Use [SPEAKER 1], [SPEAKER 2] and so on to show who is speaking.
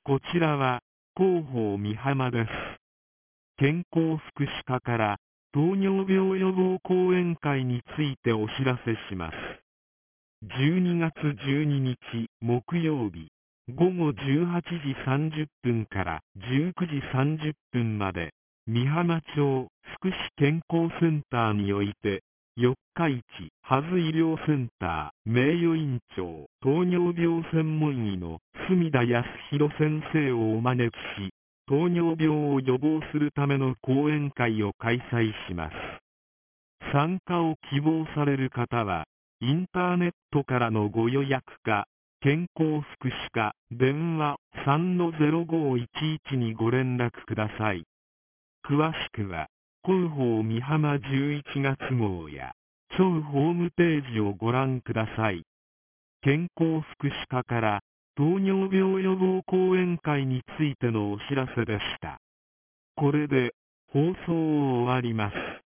[SPEAKER 1] こちらは、広報美浜です。健康福祉課から、糖尿病予防講演会についてお知らせします。12月12日木曜日、午後18時30分から19時30分まで、美浜町福祉健康センターにおいて、四日市ハズ医療センター名誉院長糖尿病専門医の隅田康弘先生をお招きし、糖尿病を予防するための講演会を開催します。参加を希望される方は、インターネットからのご予約か、健康福祉課電話3-0511にご連絡ください。詳しくは、広報美浜11月号や、庁ホームページをご覧ください。健康福祉課から、糖尿病予防講演会についてのお知らせでした。これで、放送を終わります。